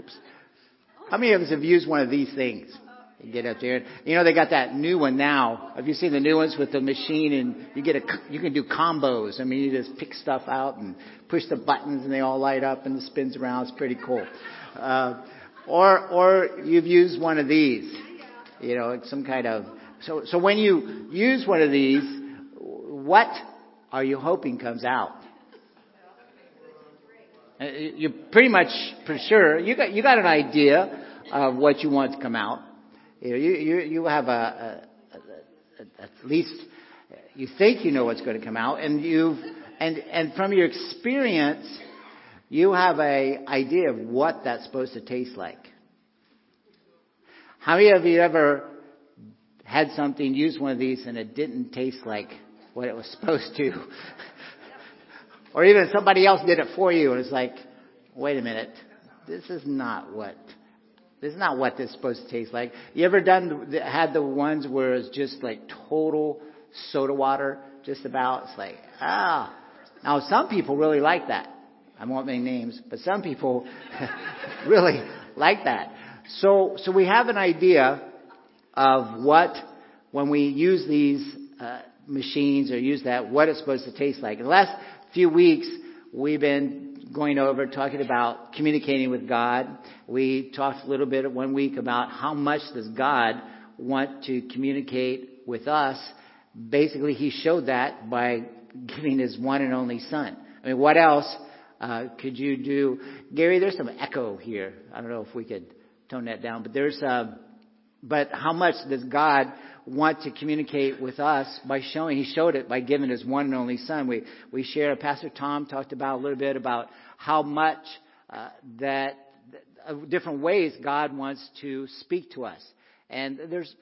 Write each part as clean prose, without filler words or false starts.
How many of us have used one of these things? You get up there. You know, they got that new one now. Have you seen the new ones with the machine and you can do combos? I mean, you just pick stuff out and push the buttons and they all light up and it spins around. It's pretty cool. Or you've used one of these. You know, it's some kind of, so when you use one of these, what are you hoping comes out? You're pretty much for sure. You got an idea of what you want to come out. You have at least you think you know what's going to come out, and from your experience, you have a idea of what that's supposed to taste like. How many of you ever had something, used one of these, and it didn't taste like what it was supposed to? Or even somebody else did it for you, and it's like, wait a minute, this is not what this is supposed to taste like. You ever had the ones where it's just like total soda water, just about? It's like, Now some people really like that. I won't name names, but some people really like that. So we have an idea of what, when we use these machines or use that, what it's supposed to taste like. In the last few weeks, we've been going over talking about communicating with God. We talked a little bit 1 week about how much does God want to communicate with us. Basically, He showed that by giving His one and only Son. I mean, what else could you do? Gary, there's some echo here. I don't know if we could tone that down, but how much does God want to communicate with us by showing? He showed it by giving His one and only Son. We shared, Pastor Tom talked about a little bit about how much that different ways God wants to speak to us. And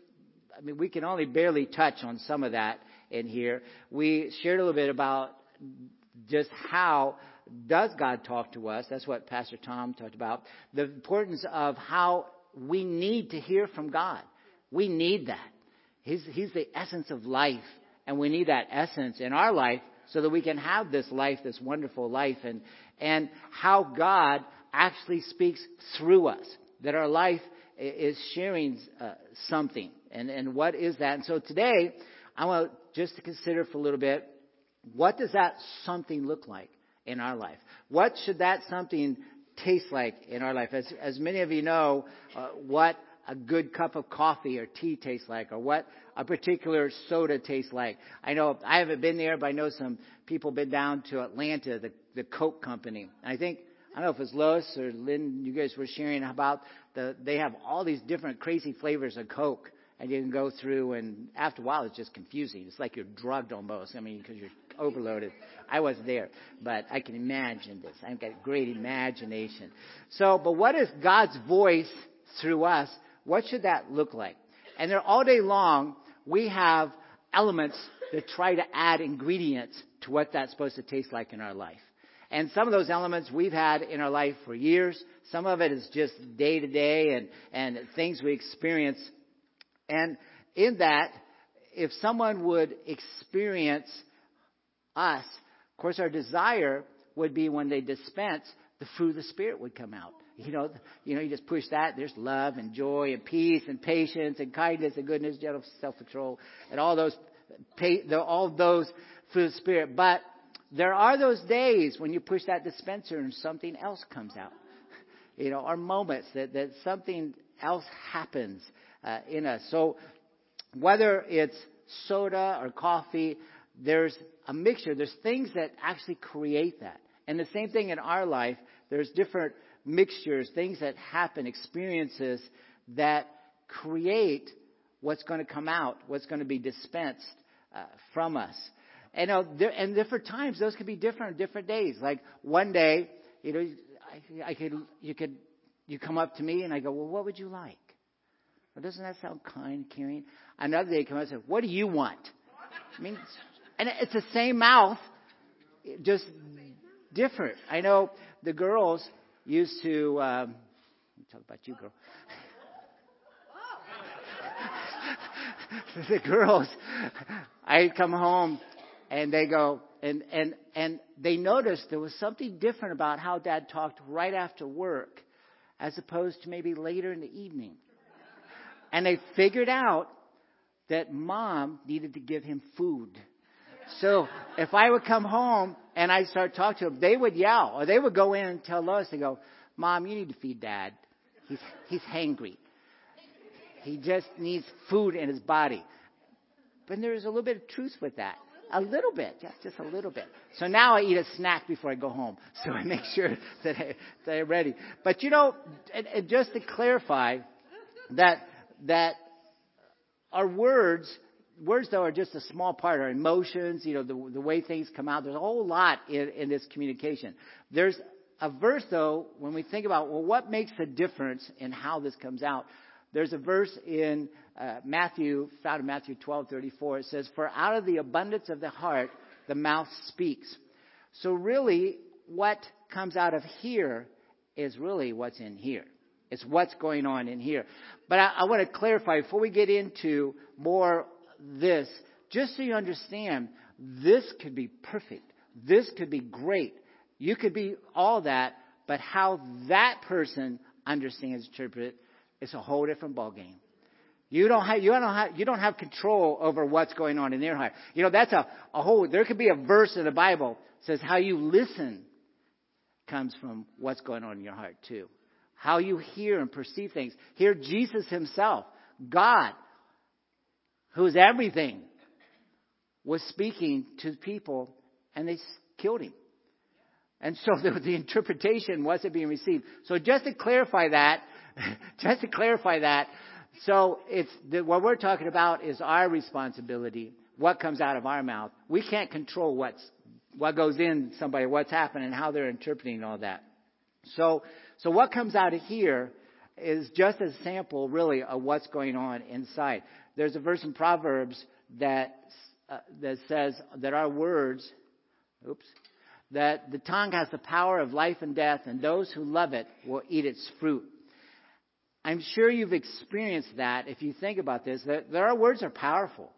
we can only barely touch on some of that in here. We shared a little bit about just how does God talk to us. That's what Pastor Tom talked about. The importance of how we need to hear from God. We need that. He's the essence of life, and we need that essence in our life so that we can have this life, this wonderful life, and how God actually speaks through us, that our life is sharing something. And what is that? And so today, I want just to consider for a little bit, what does that something look like in our life? What should that something taste like in our life? As many of you know, what a good cup of coffee or tea tastes like, or what a particular soda tastes like. I know I haven't been there, but I know some people been down to Atlanta, the Coke company. And I don't know if it's Lois or Lynn, you guys were sharing about they have all these different crazy flavors of Coke. And you can go through, and after a while, it's just confusing. It's like you're drugged almost. I mean, because you're overloaded. I wasn't there, but I can imagine this. I've got great imagination. But what is God's voice through us? What should that look like? And there all day long, we have elements that try to add ingredients to what that's supposed to taste like in our life. And some of those elements we've had in our life for years. Some of it is just day to day and things we experience. And in that, if someone would experience us, of course, our desire would be when they dispense, the fruit of the Spirit would come out. You just push that. There's love and joy and peace and patience and kindness and goodness, gentleness, self-control, and all those fruit of the Spirit. But there are those days when you push that dispenser and something else comes out. Or moments that something else happens in us. So whether it's soda or coffee, there's a mixture. There's things that actually create that. And the same thing in our life. There's different mixtures, things that happen, experiences that create what's going to come out, what's going to be dispensed from us. And different times, those could be different days. Like one day, you come up to me and I go, well, what would you like? Well, doesn't that sound kind, caring? Another day, come up and say, what do you want? And it's the same mouth, just different. I know the girls used to. Let me talk about you, girl. The girls, I come home and they go and they noticed there was something different about how Dad talked right after work. as opposed to maybe later in the evening. And they figured out that mom needed to give him food. So if I would come home and I start talking to them, they would yell, or they would go in and tell Lois, they go, Mom, you need to feed Dad. He's hangry. He just needs food in his body. But there's a little bit of truth with that. A little bit, just a little bit. So now I eat a snack before I go home. So I make sure that I'm ready. But and just to clarify that our words though are just a small part. Our emotions, the way things come out. There's a whole lot in this communication. There's a verse though, when we think about, well, what makes a difference in how this comes out? There's a verse in Matthew, found in Matthew 12:34. It says, "For out of the abundance of the heart, the mouth speaks." So really, what comes out of here is really what's in here. It's what's going on in here. But I want to clarify before we get into more this, just so you understand, this could be perfect. This could be great. You could be all that, but how that person understands, interprets, it's a whole different ballgame. You don't have control over what's going on in their heart. That's a whole. There could be a verse in the Bible that says how you listen comes from what's going on in your heart too. How you hear and perceive things. Here, Jesus Himself, God, who is everything, was speaking to people, and they killed Him. And so the interpretation wasn't being received. So just to clarify that. So what we're talking about is our responsibility, what comes out of our mouth. We can't control what goes in somebody, what's happening, how they're interpreting all that. So what comes out of here is just a sample, really, of what's going on inside. There's a verse in Proverbs that says that our words, that the tongue has the power of life and death, and those who love it will eat its fruit. I'm sure you've experienced that if you think about this, that our words are powerful.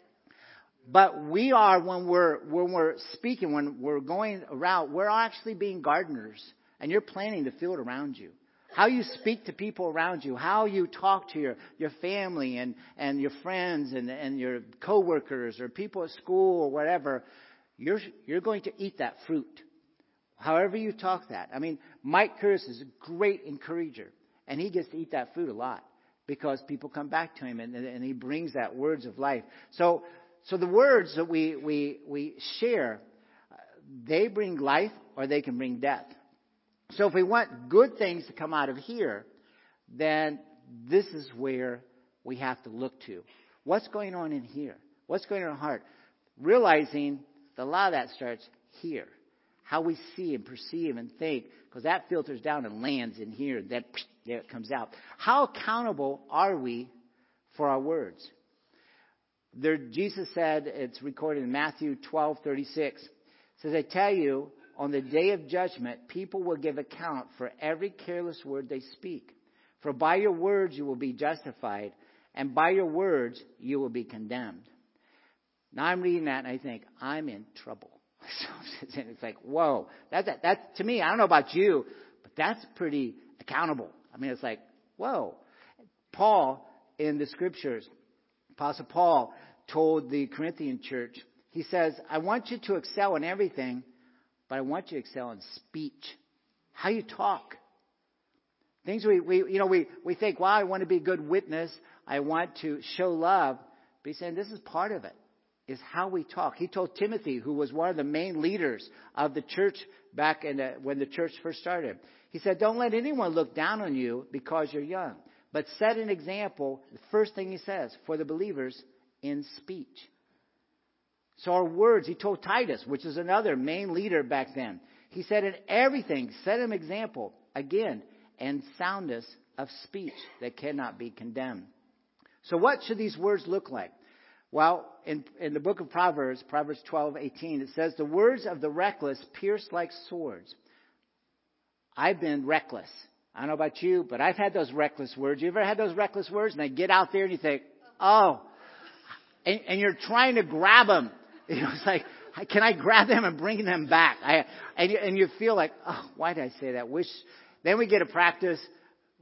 But we are, when we're speaking, when we're going around, we're actually being gardeners. And you're planting the field around you. How you speak to people around you, how you talk to your family and your friends and your coworkers or people at school or whatever, you're going to eat that fruit. However you talk that. I mean, Mike Curtis is a great encourager. And he gets to eat that fruit a lot because people come back to him and he brings that words of life. So the words that we share, they bring life or they can bring death. So if we want good things to come out of here, then this is where we have to look to. What's going on in here? What's going on in our heart? Realizing that a lot of that starts here. How we see and perceive and think, because that filters down and lands in here. There it comes out. How accountable are we for our words? Jesus said, it's recorded in Matthew 12:36. It says, "I tell you, on the day of judgment, people will give account for every careless word they speak. For by your words you will be justified, and by your words you will be condemned." Now I'm reading that and I think, I'm in trouble. It's like, whoa, that's to me, I don't know about you, but that's pretty accountable. I mean, it's like, whoa. Paul, in the scriptures, Apostle Paul told the Corinthian church, he says, "I want you to excel in everything, but I want you to excel in speech." How you talk. Things we think, well, I want to be a good witness. I want to show love. But he's saying this is part of it. Is how we talk. He told Timothy, who was one of the main leaders of the church back when the church first started. He said, "Don't let anyone look down on you because you're young, but set an example," the first thing he says, "for the believers in speech." So our words, he told Titus, which is another main leader back then. He said, "In everything, set an example," again, "and soundness of speech that cannot be condemned." So what should these words look like? Well, in the book of Proverbs 12:18, it says, "The words of the reckless pierce like swords." I've been reckless. I don't know about you, but I've had those reckless words. You ever had those reckless words? And they get out there and you think, oh, and you're trying to grab them. It's like, can I grab them and bring them back? And you feel like, oh, why did I say that? Then we get a practice.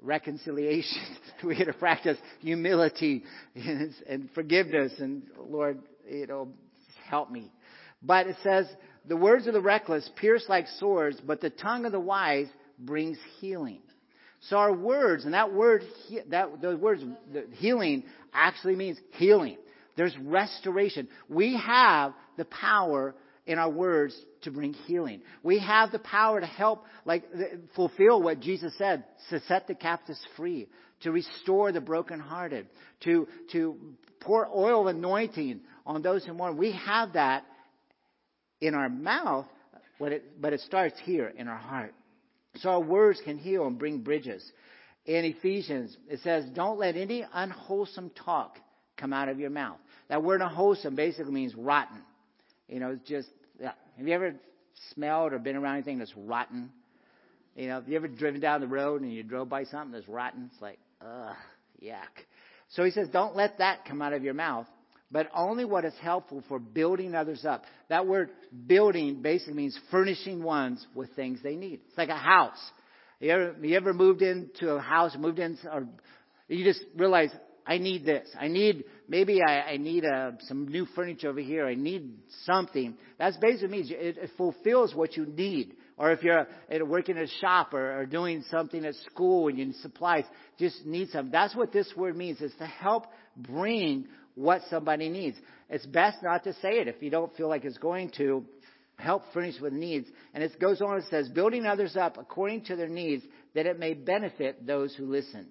reconciliation. We get to practice humility and forgiveness. And Lord, help me. But it says, the words of the reckless pierce like swords, but the tongue of the wise brings healing. So our words, and those words, healing actually means healing. There's restoration. We have the power in our words to bring healing. We have the power to help, fulfill what Jesus said, to set the captives free, to restore the brokenhearted, to pour oil of anointing on those who mourn. We have that in our mouth, but it starts here in our heart. So our words can heal and bring bridges. In Ephesians, it says, don't let any unwholesome talk come out of your mouth. That word unwholesome basically means rotten. It's just, have you ever smelled or been around anything that's rotten? Have you ever driven down the road and you drove by something that's rotten? It's like, ugh, yuck. So he says, don't let that come out of your mouth, but only what is helpful for building others up. That word building basically means furnishing ones with things they need. It's like a house. You ever moved into a house, or you just realize, I need this. I need some new furniture over here. I need something. That's basically means it fulfills what you need. Or if you're working at a shop or doing something at school and you need supplies, just need something. That's what this word means, is to help bring what somebody needs. It's best not to say it if you don't feel like it's going to. Help furnish with needs. And it goes on and says, building others up according to their needs, that it may benefit those who listen.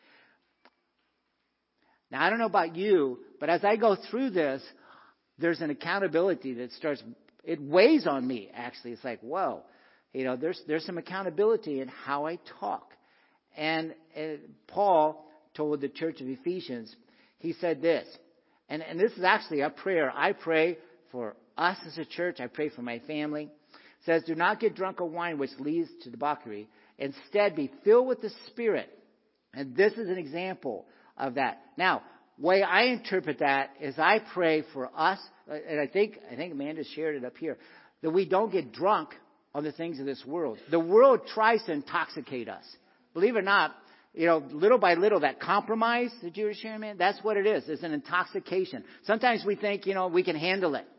Now, I don't know about you, but as I go through this, there's an accountability that it weighs on me, actually. It's like, whoa, there's some accountability in how I talk. And Paul told the church of Ephesians, he said this, and this is actually a prayer. I pray for us as a church. I pray for my family. It says, do not get drunk on wine, which leads to debauchery. Instead, be filled with the Spirit. And this is an example of that. Now, way I interpret that is I pray for us, and I think Amanda shared it up here, that we don't get drunk on the things of this world. The world tries to intoxicate us. Believe it or not, little by little, that compromise that you were sharing, man, that's what it is. It's an intoxication. Sometimes we think, we can handle it.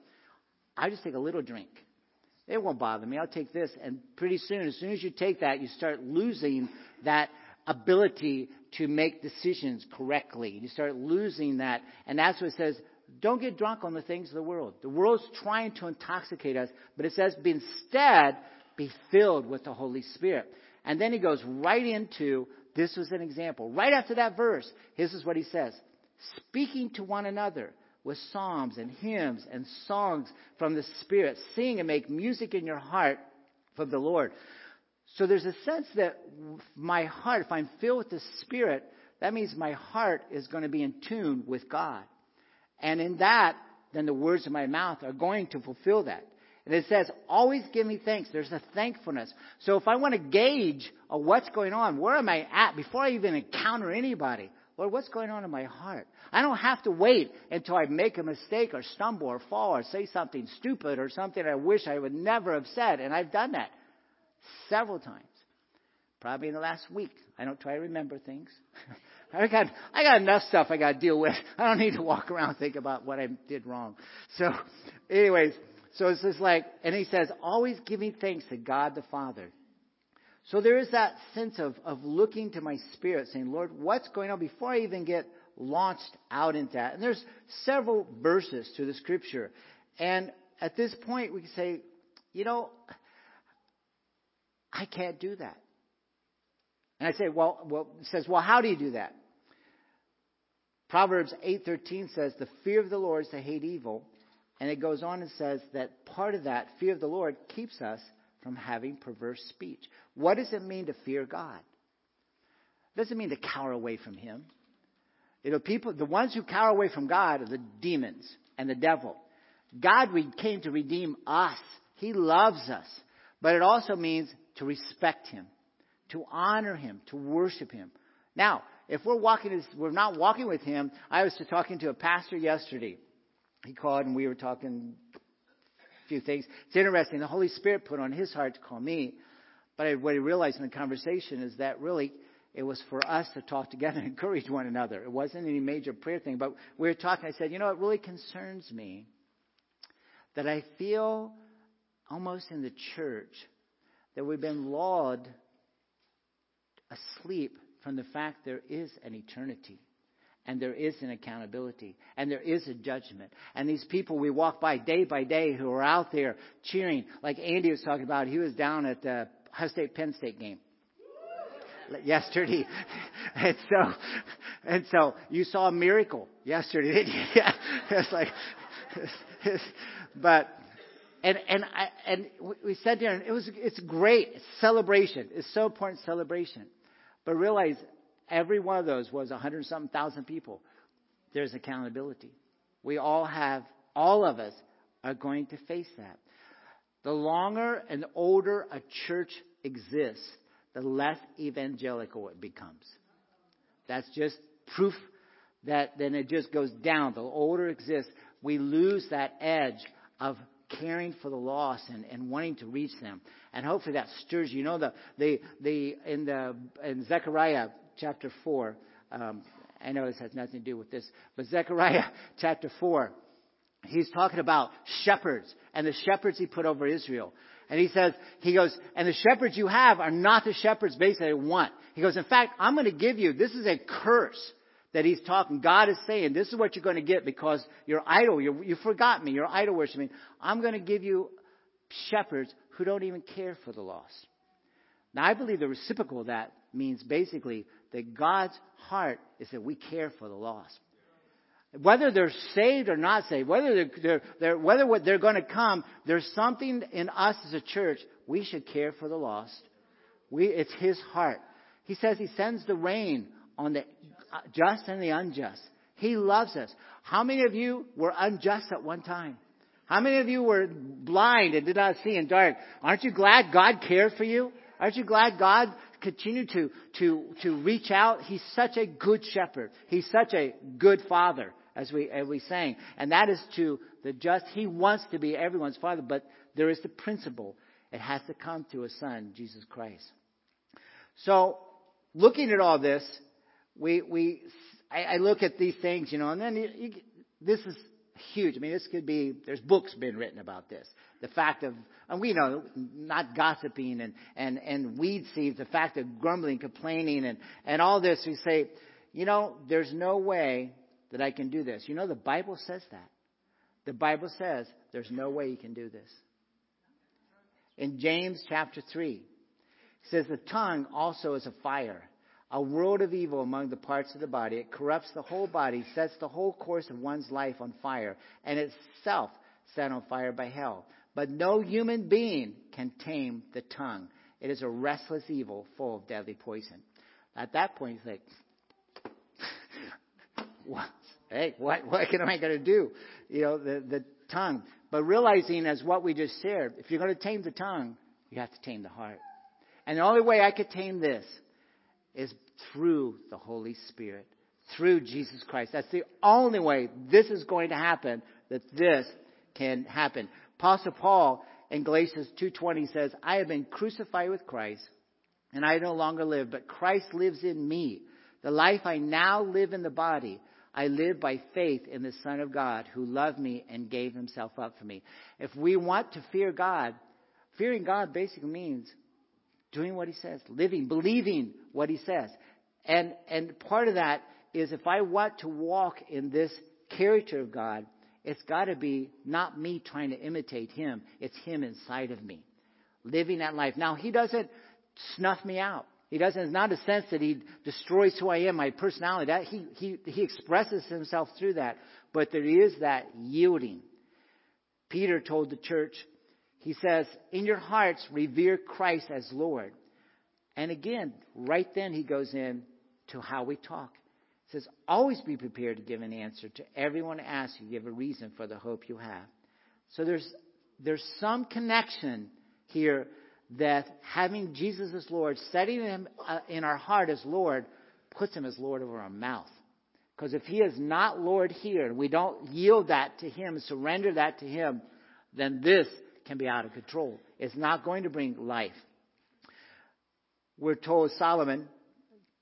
I just take a little drink. It won't bother me. I'll take this. And pretty soon, as you take that, you start losing that ability to make decisions correctly. You start losing that. And that's what it says. Don't get drunk on the things of the world. The world's trying to intoxicate us. But it says, instead, be filled with the Holy Spirit. And then he goes right into, this was an example. Right after that verse, this is what he says. Speaking to one another with psalms and hymns and songs from the Spirit. Sing and make music in your heart from the Lord. So there's a sense that my heart, if I'm filled with the Spirit, that means my heart is going to be in tune with God. And in that, then the words of my mouth are going to fulfill that. And it says, always give me thanks. There's a thankfulness. So if I want to gauge what's going on, where am I at before I even encounter anybody? Lord, what's going on in my heart? I don't have to wait until I make a mistake or stumble or fall or say something stupid or something I wish I would never have said. And I've done that several times. Probably in the last week. I don't try to remember things. I got enough stuff I got to deal with. I don't need to walk around and think about what I did wrong. So anyways, so it's just and he says, always giving thanks to God the Father. So there is that sense of looking to my spirit, saying, Lord, what's going on before I even get launched out into that? And there's several verses to the scripture. And at this point, we can say, I can't do that. And I say, it says, how do you do that? Proverbs 8:13 says, the fear of the Lord is to hate evil. And it goes on and says that part of that fear of the Lord keeps us from having perverse speech. What does it mean to fear God? It doesn't mean to cower away from Him. The ones who cower away from God are the demons and the devil. God came to redeem us. He loves us. But it also means to respect Him, to honor Him, to worship Him. Now, if we're not walking with Him, I was talking to a pastor yesterday. He called and we were talking a few things. It's interesting. The Holy Spirit put on his heart to call me. But what I realized in the conversation is that really It was for us to talk together and encourage one another. It wasn't any major prayer thing, but we were talking. I said, it really concerns me that I feel almost in the church that we've been lulled asleep from the fact there is an eternity. And there is an accountability. And there is a judgment. And these people we walk by day who are out there cheering. Like Andy was talking about, he was down at the Ohio State-Penn State game yesterday. And so you saw a miracle yesterday, didn't you? Yeah. It's like, but, and we sat there and it's great. It's celebration. It's so important, celebration. But realize, every one of those was 100-something thousand people. There's accountability. We all of us are going to face that. The longer and older a church exists, the less evangelical it becomes. That's just proof that then it just goes down. The older it exists, we lose that edge of caring for the lost and wanting to reach them. And hopefully that stirs you. In Zechariah chapter 4, I know this has nothing to do with this, but Zechariah chapter 4, he's talking about shepherds and the shepherds he put over Israel. And he goes, and the shepherds you have are not the shepherds basically I want. He goes, in fact, I'm going to give you, this is a curse that he's talking. God is saying, this is what you're going to get because you're idol. You forgot me. You're idol worshiping. I'm going to give you shepherds who don't even care for the lost. Now, I believe the reciprocal of that means basically that God's heart is that we care for the lost. Whether they're saved or not saved, whether they're going to come, there's something in us as a church. We should care for the lost. It's His heart. He says He sends the rain on the just and the unjust. He loves us. How many of you were unjust at one time? How many of you were blind and did not see in dark? Aren't you glad God cared for you? Aren't you glad God continued to reach out? He's such a good shepherd. He's such a good father, as we sang. And that is to the just. He wants to be everyone's father, but there is the principle. It has to come through a son, Jesus Christ. So, looking at all this, I look at these things, and then this is huge. I mean, this could be, there's books been written about this. The fact of, and we know, not gossiping and weed seeds, the fact of grumbling, complaining, and all this. We say, there's no way that I can do this. The Bible says that. The Bible says there's no way you can do this. In James chapter 3, it says the tongue also is a fire, a world of evil among the parts of the body. It corrupts the whole body, sets the whole course of one's life on fire, and itself set on fire by hell. But no human being can tame the tongue. It is a restless evil full of deadly poison. At that point, you think, what am I going to do? The tongue. But realizing, as what we just shared, if you're going to tame the tongue, you have to tame the heart. And the only way I could tame this is through the Holy Spirit, through Jesus Christ. That's the only way this is going to happen, that this can happen. Apostle Paul in Galatians 2:20 says, I have been crucified with Christ, and I no longer live, but Christ lives in me. The life I now live in the body, I live by faith in the Son of God who loved me and gave himself up for me. If we want to fear God, fearing God basically means doing what he says, living, believing what he says. And part of that is if I want to walk in this character of God, it's got to be not me trying to imitate him. It's him inside of me, living that life. Now, he doesn't snuff me out. He doesn't. It's not a sense that he destroys who I am, my personality. That he expresses himself through that. But there is that yielding. Peter told the church, he says, in your hearts, revere Christ as Lord. And again, right then he goes in to how we talk. He says, always be prepared to give an answer to everyone who asks you. Give a reason for the hope you have. So there's some connection here that having Jesus as Lord, setting him in our heart as Lord, puts him as Lord over our mouth. Because if he is not Lord here, and we don't yield that to him, surrender that to him, then this can be out of control. It's not going to bring life. We're told Solomon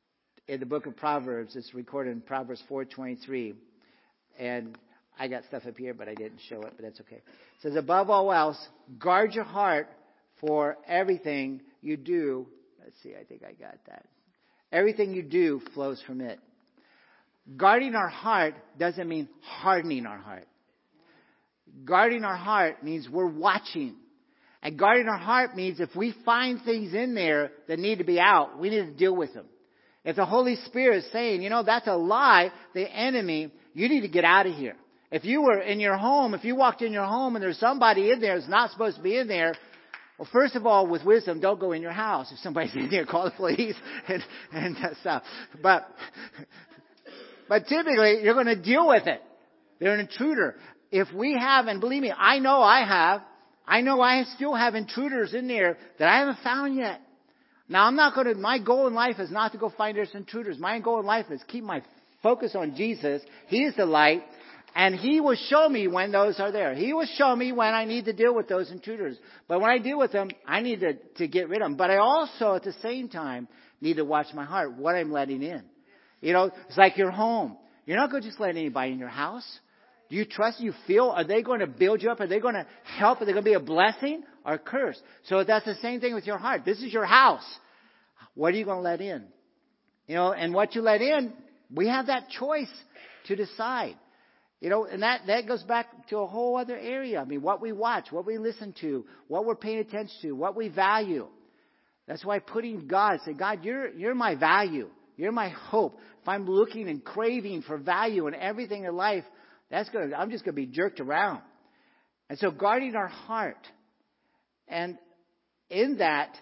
in the book of Proverbs. It's recorded in Proverbs 4:23. And I got stuff up here, but I didn't show it, but that's okay. It says, above all else, guard your heart, for everything you do. Let's see, I think I got that. Everything you do flows from it. Guarding our heart doesn't mean hardening our heart. Guarding our heart means we're watching. And guarding our heart means if we find things in there that need to be out, we need to deal with them. If the Holy Spirit is saying, that's a lie, the enemy, you need to get out of here. If you were in your home, if you walked in your home and there's somebody in there that's not supposed to be in there, well, first of all, with wisdom, don't go in your house. If somebody's in there, call the police and stuff. But typically, you're going to deal with it. They're an intruder. If we have, and believe me, I know I still have intruders in there that I haven't found yet. Now, my goal in life is not to go find those intruders. My goal in life is keep my focus on Jesus. He is the light. And He will show me when those are there. He will show me when I need to deal with those intruders. But when I deal with them, I need to get rid of them. But I also, at the same time, need to watch my heart, what I'm letting in. It's like your home. You're not going to just let anybody in your house. Do you trust? You feel? Are they going to build you up? Are they going to help? Are they going to be a blessing or a curse? So that's the same thing with your heart. This is your house. What are you going to let in? And what you let in, we have that choice to decide. And that goes back to a whole other area. I mean, what we watch, what we listen to, what we're paying attention to, what we value. That's why putting God, say, God, you're my value. You're my hope. If I'm looking and craving for value in everything in life, I'm just going to be jerked around. And so guarding our heart. And in that,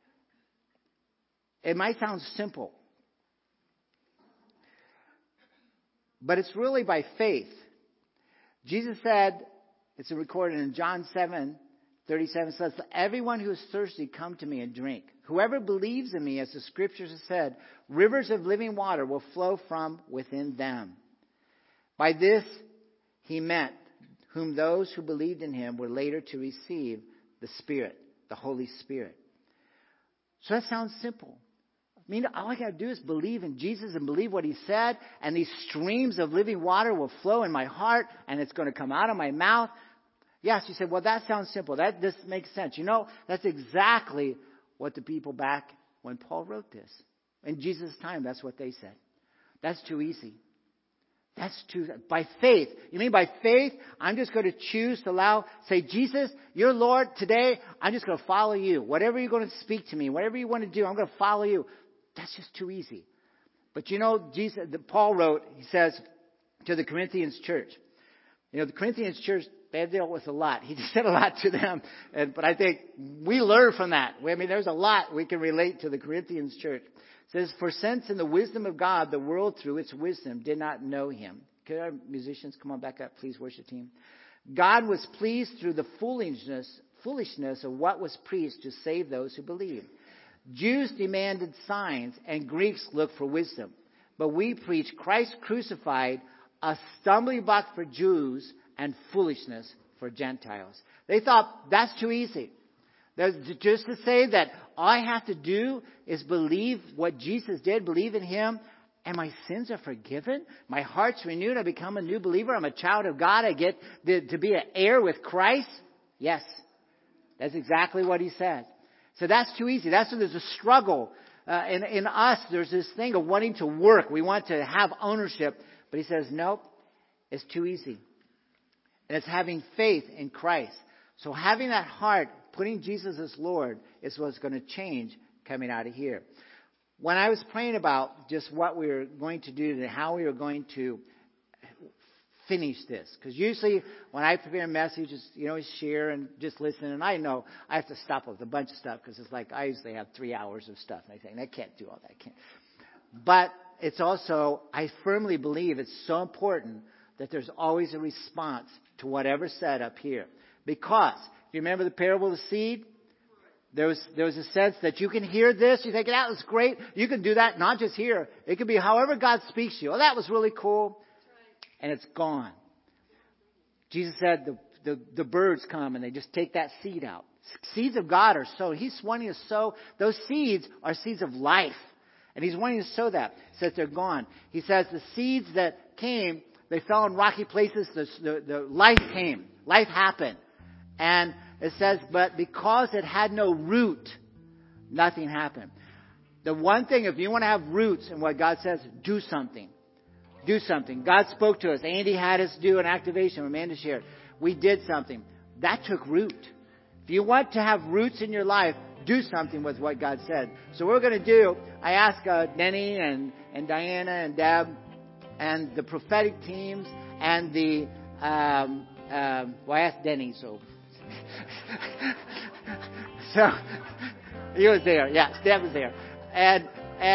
it might sound simple. But it's really by faith. Jesus said, it's recorded in John 7:37, says, everyone who is thirsty, come to me and drink. Whoever believes in me, as the scriptures have said, rivers of living water will flow from within them. By this he meant whom those who believed in him were later to receive the Spirit, the Holy Spirit. So that sounds simple. I mean, all I got to do is believe in Jesus and believe what He said, and these streams of living water will flow in my heart, and it's going to come out of my mouth. Yes, you said, well, that sounds simple. This makes sense. That's exactly what the people back when Paul wrote this. In Jesus' time, that's what they said. That's too easy. By faith. You mean by faith, I'm just going to choose to say, Jesus, you're Lord. Today, I'm just going to follow you. Whatever you're going to speak to me, whatever you want to do, I'm going to follow you. That's just too easy. But Paul wrote, he says, to the Corinthians church. The Corinthians church, they had dealt with a lot. He said a lot to them. But I think we learn from that. There's a lot we can relate to the Corinthians church. It says, for since in the wisdom of God, the world through its wisdom did not know Him. Could our musicians come on back up, please, worship team? God was pleased through the foolishness of what was preached to save those who believe. Jews demanded signs and Greeks looked for wisdom. But we preach Christ crucified, a stumbling block for Jews and foolishness for Gentiles. They thought that's too easy. Just to say that all I have to do is believe what Jesus did, believe in Him, and my sins are forgiven. My heart's renewed. I become a new believer. I'm a child of God. I get to be an heir with Christ. Yes, that's exactly what he said. So that's too easy. That's when there's a struggle. In us, there's this thing of wanting to work. We want to have ownership. But he says, nope, it's too easy. And it's having faith in Christ. So having that heart, putting Jesus as Lord, is what's going to change coming out of here. When I was praying about just what we were going to do and how we were going to finish this. Because usually when I prepare messages, share and just listen. And I know I have to stop with a bunch of stuff because it's like I usually have 3 hours of stuff. And I think, I can't do all that. But it's also, I firmly believe it's so important that there's always a response to whatever's said up here. Because, if you remember the parable of the seed, there was a sense that you can hear this. You think, that was great. You can do that, not just here. It could be however God speaks to you. Oh, that was really cool. And it's gone. Jesus said the birds come and they just take that seed out. Seeds of God are sown. He's wanting to sow. Those seeds are seeds of life. And He's wanting to sow that. He says they're gone. He says the seeds that came, they fell in rocky places. The life came. Life happened. And it says, but because it had no root, nothing happened. The one thing, if you want to have roots in what God says, do something. Do something. God spoke to us. Andy had us do an activation. Amanda shared. We did something. That took root. If you want to have roots in your life, do something with what God said. So what we're going to do, I asked Denny and Diana and Deb and the prophetic teams and the, I asked Denny, so he was there. Yeah, Deb was there. And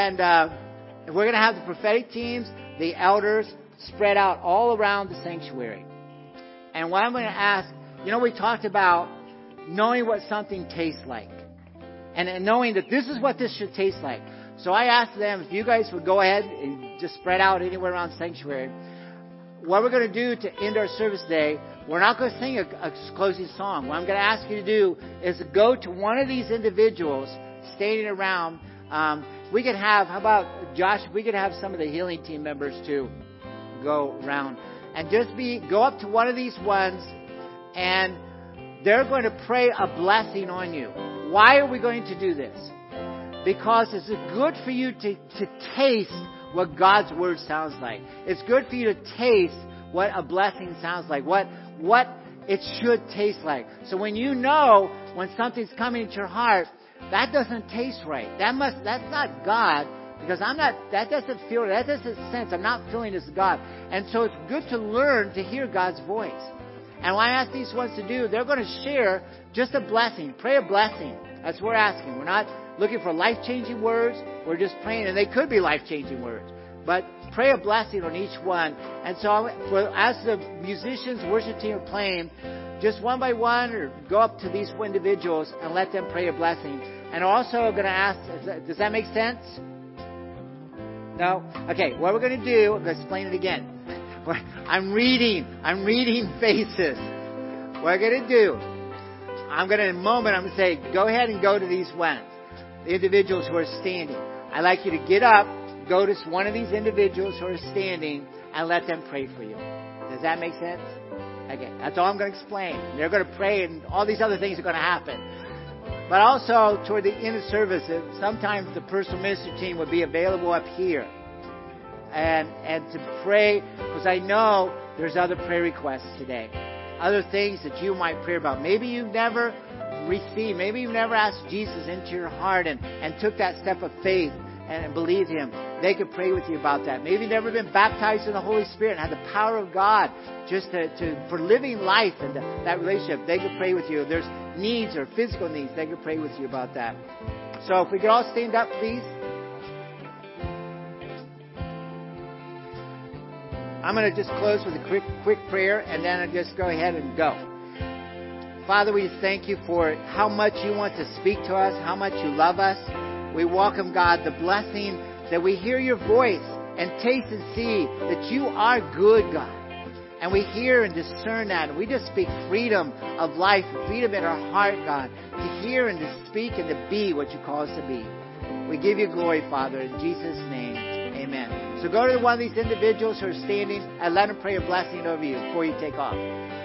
we're going to have the prophetic teams, the elders, spread out all around the sanctuary. And what I'm going to ask, we talked about knowing what something tastes like. And knowing that this is what this should taste like. So I asked them if you guys would go ahead and just spread out anywhere around the sanctuary. What we're going to do to end our service today, we're not going to sing a closing song. What I'm going to ask you to do is go to one of these individuals standing around. We could have, how about Josh, if we could have some of the healing team members too go around. And just go up to one of these ones and they're going to pray a blessing on you. Why are we going to do this? Because it's good for you to taste what God's Word sounds like. It's good for you to taste what a blessing sounds like, what it should taste like. So when you know when something's coming into your heart, that doesn't taste right. That's not God, because that doesn't sense. I'm not feeling this God. And so it's good to learn to hear God's voice. And what I ask these ones to do, they're going to share just a blessing. Pray a blessing. That's what we're asking. We're not looking for life-changing words. We're just praying, and they could be life-changing words. But pray a blessing on each one. And so as the musicians, worship team are playing, just one by one, or go up to these individuals and let them pray a blessing. And also I'm going to ask, does that make sense? No? Okay, what we're going to do, I'm going to explain it again. I'm reading faces. What I'm going to do, in a moment, I'm going to say, go ahead and go to these ones, the individuals who are standing. I'd like you to get up, go to one of these individuals who are standing, and let them pray for you. Does that make sense? Okay, that's all I'm going to explain. They're going to pray, and all these other things are going to happen. But also, toward the end of service, sometimes the personal ministry team would be available up here. And to pray, because I know there's other prayer requests today. Other things that you might pray about. Maybe you've never received, maybe you've never asked Jesus into your heart and took that step of faith and believed Him. They could pray with you about that. Maybe you've never been baptized in the Holy Spirit and had the power of God just for living life and that relationship. They could pray with you. If there's needs or physical needs, they could pray with you about that. So if we could all stand up, please. I'm going to just close with a quick prayer, and then I'll just go ahead and go. Father, we thank you for how much you want to speak to us, how much you love us. We welcome, God, the blessing that we hear your voice and taste and see that you are good, God. And we hear and discern that. And we just speak freedom of life, freedom in our heart, God, to hear and to speak and to be what you call us to be. We give you glory, Father, in Jesus' name. Amen. So go to one of these individuals who are standing and let them pray a blessing over you before you take off.